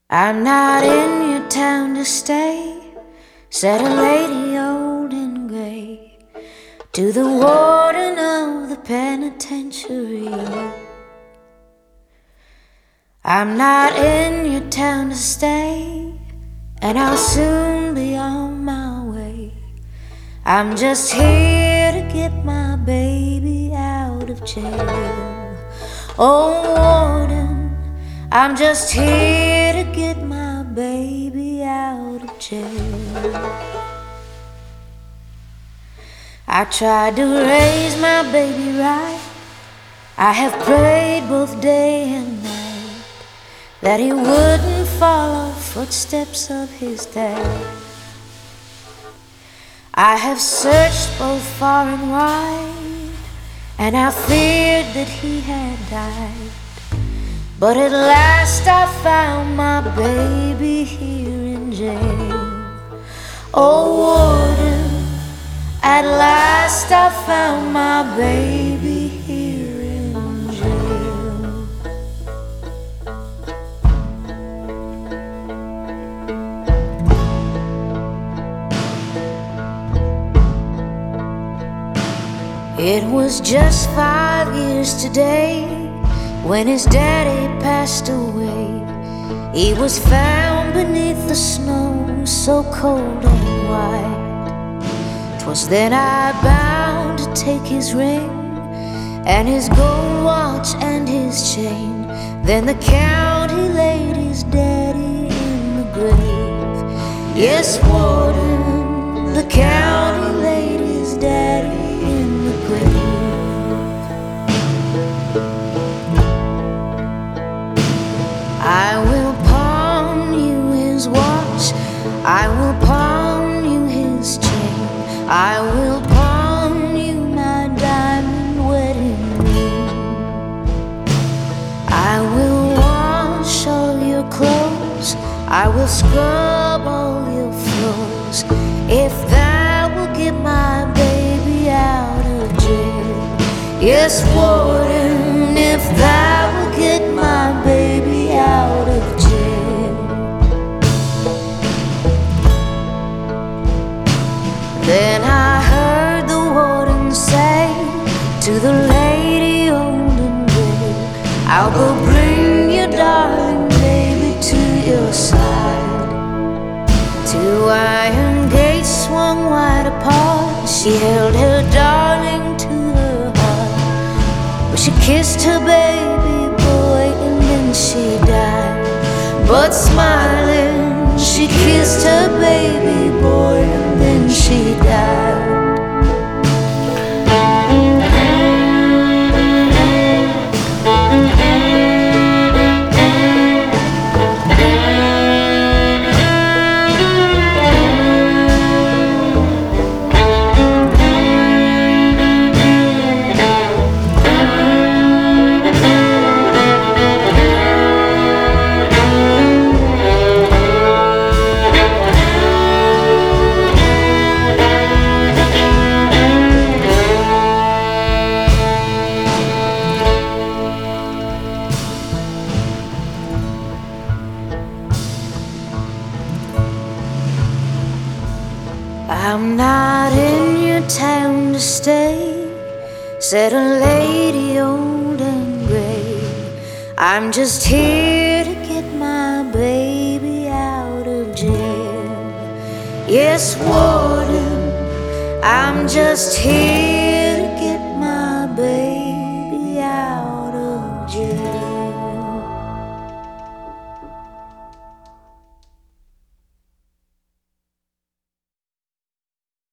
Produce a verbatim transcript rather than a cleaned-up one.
I'm not in your town to stay, said a lady old and gray to the warden of the penitentiary. I'm not in your town to stay, and I'll soon be on my way. I'm just here to get my baby out of jail. Oh, warden, I'm just here to get my baby out of jail. I tried to raise my baby right. I have prayed both day and night that he wouldn't follow footsteps of his dad. I have searched both far and wide, and I feared that he had died. But at last I found my baby here in jail. Oh, warden, at last I found my baby here in jail. It was just five years today when his daddy passed away. He was found beneath the snow, so cold and white. 'Twas then I bound to take his ring and his gold watch and his chain. Then the county laid his daddy in the grave. Yes, warden, the county laid his daddy in the grave. I will pawn you his watch, I will pawn you his chain, I will pawn you my diamond wedding ring. I will wash all your clothes, I will scrub all your floors, if that will get my baby out of jail. Yes, warden, if that will get my baby out of jail. Then I heard the warden say to the lady old and gray, I'll go bring your darling baby to your side. Two iron gates swung wide apart, she held her darling to her heart. But she kissed her baby boy and then she died. But smiling, she kissed her baby boy and then she died. I'm not in your town to stay, said a lady old and gray. I'm just here to get my baby out of jail. Yes, warden, I'm just here